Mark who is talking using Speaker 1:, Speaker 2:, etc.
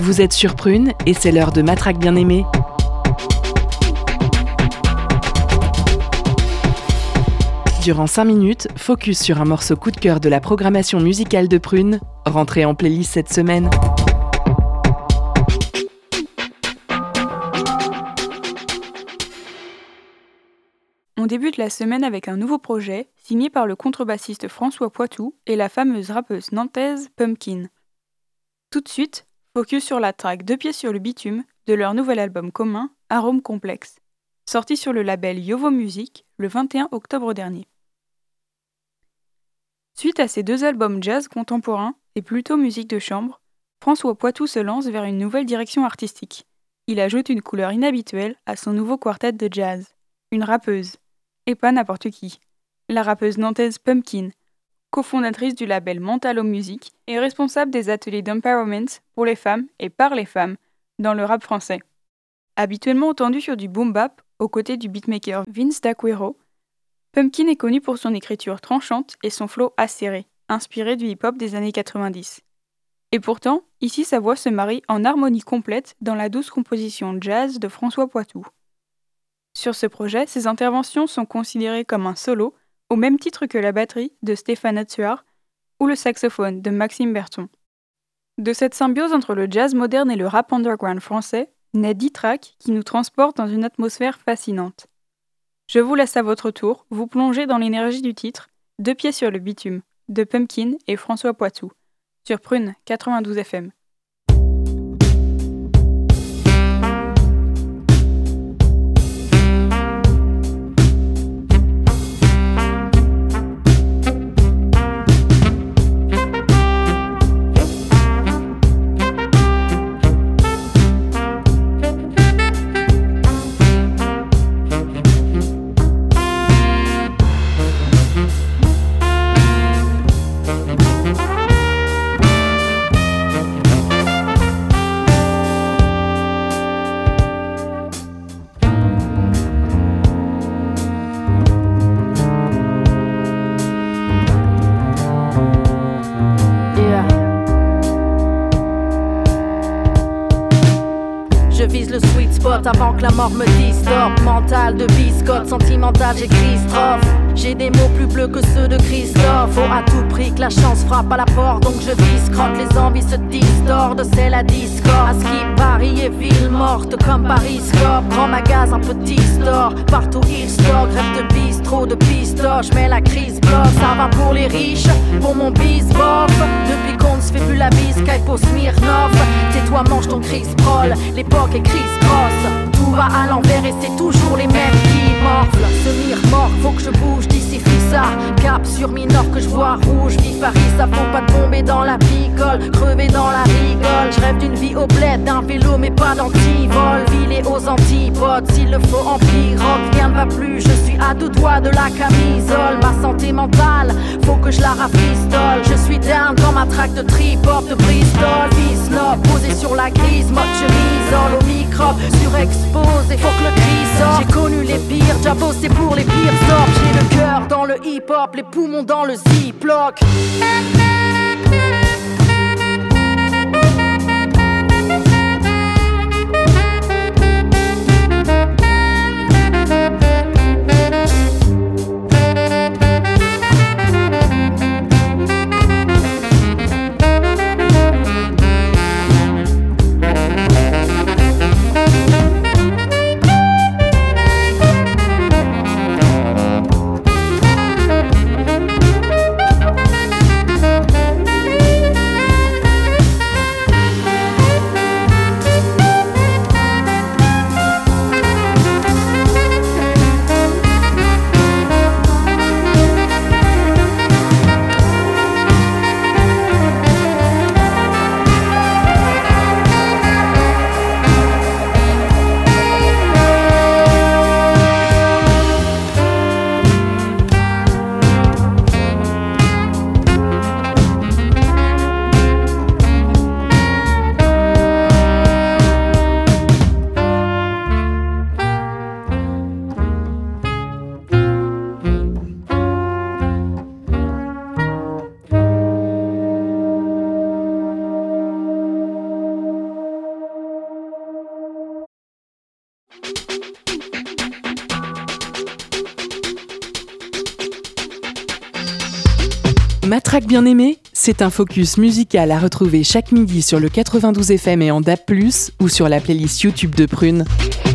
Speaker 1: Vous êtes sur Prune et c'est l'heure de Matraque bien-aimée. Durant 5 minutes, focus sur un morceau coup de cœur de la programmation musicale de Prune, rentré en playlist cette semaine.
Speaker 2: On débute la semaine avec un nouveau projet signé par le contrebassiste François Poitou et la fameuse rappeuse nantaise Pumpkin. Tout de suite, focus sur la track 2 pieds sur le bitume de leur nouvel album commun Arôme Complexe, sorti sur le label Yovo Music le 21 octobre dernier. Suite à ces 2 albums jazz contemporain et plutôt musique de chambre, François Poitou se lance vers une nouvelle direction artistique. Il ajoute une couleur inhabituelle à son nouveau quartet de jazz, une rappeuse, et pas n'importe qui, la rappeuse nantaise Pumpkin, cofondatrice du label Mentalo Music et responsable des ateliers d'empowerment pour les femmes et par les femmes dans le rap français. Habituellement entendue sur du boom bap aux côtés du beatmaker Vince D'Aquero, Pumpkin est connue pour son écriture tranchante et son flow acéré, inspiré du hip-hop des années 90. Et pourtant, ici sa voix se marie en harmonie complète dans la douce composition jazz de François Poitou. Sur ce projet, ses interventions sont considérées comme un solo, au même titre que la batterie de Stéphane Atsuar ou le saxophone de Maxime Berton. De cette symbiose entre le jazz moderne et le rap underground français, naît 10 tracks qui nous transportent dans une atmosphère fascinante. Je vous laisse à votre tour vous plonger dans l'énergie du titre « 2 pieds sur le bitume » de Pumpkin et François Poitou, sur Prune 92 FM.
Speaker 3: Je vise le sweet spot avant que la mort me distorbe. Mental de biscotte, sentimental, j'écris strophe. J'ai des mots plus bleus que ceux de Christophe. Faut à tout prix que la chance frappe à la porte, donc je vise crotte. Les envies se distordent, c'est la discorde. À ce qui Paris est ville morte comme Paris Scope. Grand magasin, petit store, partout il store. Rêve de bistrot, de pistoche, mais la crise bloque. Ça va pour les riches, pour mon bis-bof. Depuis qu'on ne se fait plus la bise, Skype au Smirnoff. Tais-toi, mange ton Chris Prol, l'époque est criss-cross. Tout va à l'envers et c'est toujours les mêmes qui morflent. Semi-remorque, faut que je bouge d'ici ça. Cap sur Minor que je vois rouge. Vif Paris, ça faut pas tomber dans la picole. Crever dans la rigole. Je rêve d'une vie au bled, d'un vélo mais pas d'antivol. Vilé aux antipodes, s'il le faut en pirogue. Rien ne va plus, je suis à 2 doigts de la camisole. Ma santé mentale, faut que je la rafistole. Je suis down dans ma track de trip-hop de Bristol. Visnob, posé sur la grise, mode chemise, au microbe, surexposé, faut que le cri sorte. J'ai connu les pires, déjà bossé pour les pires sorts. J'ai le cœur dans le hip-hop, les poumons dans le ziploc.
Speaker 1: Matraque bien-aimée, c'est un focus musical à retrouver chaque midi sur le 92 FM et en DAB+, ou sur la playlist YouTube de Prune.